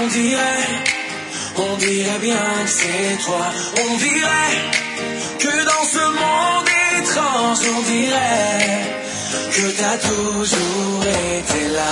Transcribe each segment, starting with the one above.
On dirait bien que c'est toi. On dirait que dans ce monde étrange, on dirait que t'as toujours été là.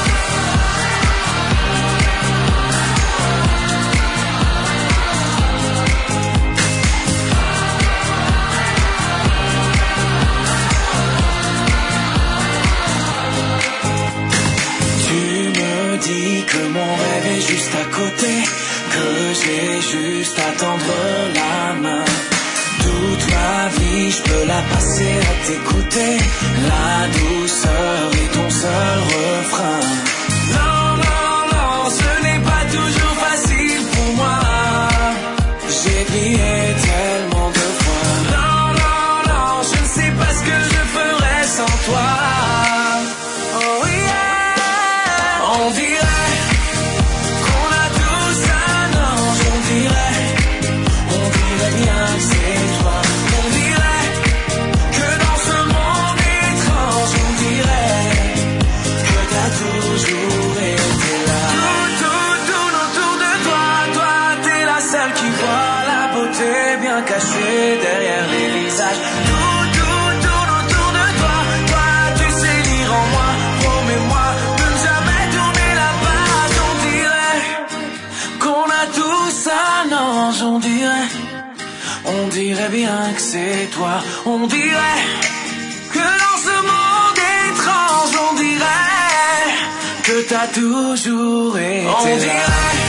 Dis que mon rêve est juste à côté, que j'ai juste à tendre la main. Toute ma vie, je peux la passer à t'écouter. La douceur est ton seul refrain. Non, non, non, ce n'est pas toujours facile pour moi. J'ai prié tellement de fois. Non, non, non, je ne sais pas ce que je ferais sans toi. Oh yeah, on dirait qu'on a tous un ange, on dirait bien que c'est toi. On dirait que dans ce monde étrange, on dirait que t'as toujours été là. Tout autour de toi, toi t'es la seule qui voit la beauté bien cachée derrière les visages. Tout autour de toi, toi tu sais lire en moi. Promets-moi de ne jamais tourner la page. On dirait qu'on a tous un ange, on dirait bien que c'est toi. On dirait que dans ce monde étrange, on dirait que t'as toujours été là. On dirait